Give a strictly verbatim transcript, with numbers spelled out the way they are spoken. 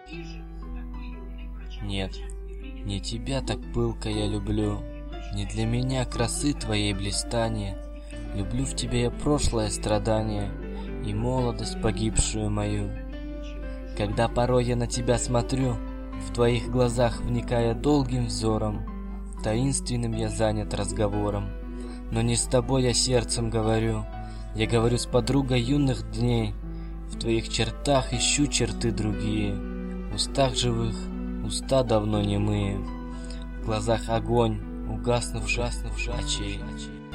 Нет, не тебя так пылко я люблю, не для меня красы твоей блистания. Люблю в тебе я прошлое страдание и молодость погибшую мою. Когда порой я на тебя смотрю, в твоих глазах вникая долгим взором, таинственным я занят разговором. Но не с тобой я сердцем говорю, я говорю с подругой юных дней. В твоих чертах ищу черты другие, в устах живых уста давно немые, в глазах огонь, угаснув, ужаснув очей.